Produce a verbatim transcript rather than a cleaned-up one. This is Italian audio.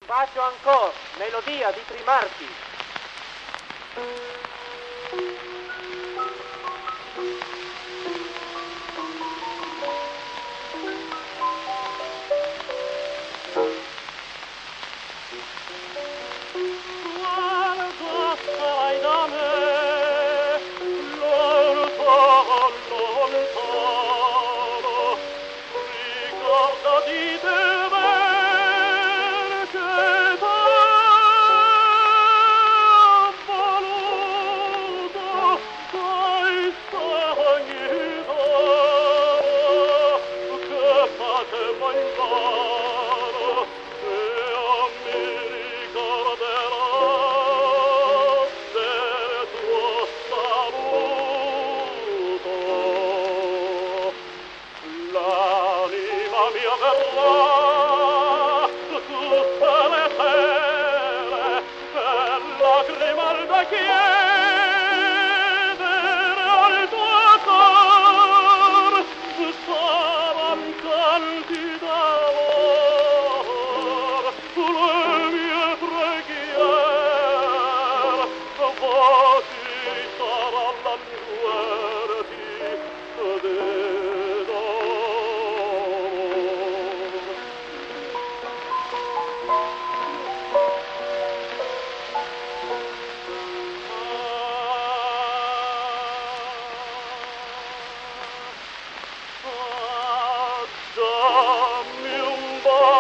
Bacio ancora, melodia di Trimarchi. Guarda, stai da me, lontano, lontano, ricorda di te me, che t'ho voluto, dai sogni d'oro, che facemmo invano, e a me ricorderò del tuo saluto. L'anima mia verrà tutte le sere per lacrimar da chiedere al tuo cor saran canti d'amor le mie preghiere voci saran languerti d'amor. Dammi un bacio